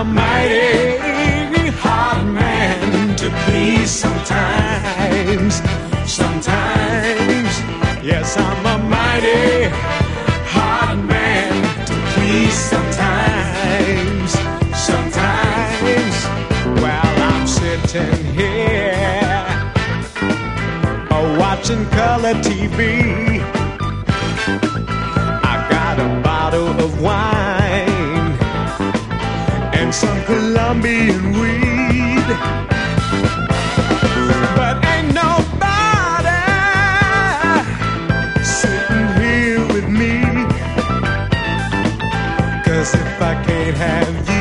mighty hard man to please sometimes. Sometimes, yes, I'm a mighty hard man to please sometimes. Sometimes, while I'm sitting here watching color TV, I got a bottle of wine and some Colombian weed, but ain't nobody sitting here with me, 'cause if I can't have you,